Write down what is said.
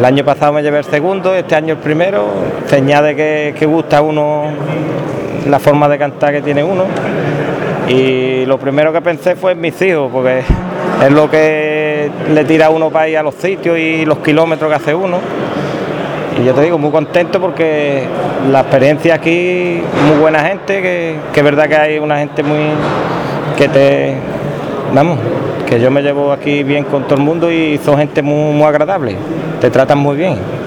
El año pasado me llevé el segundo, este año el primero, señal de que gusta a uno la forma de cantar que tiene uno. Y lo primero que pensé fue en mis hijos, porque es lo que le tira a uno para ir a los sitios y los kilómetros que hace uno. Y yo te digo, muy contento porque la experiencia aquí, muy buena gente, que es verdad que hay una gente muy que yo me llevo aquí bien con todo el mundo y son gente muy agradable, te tratan muy bien.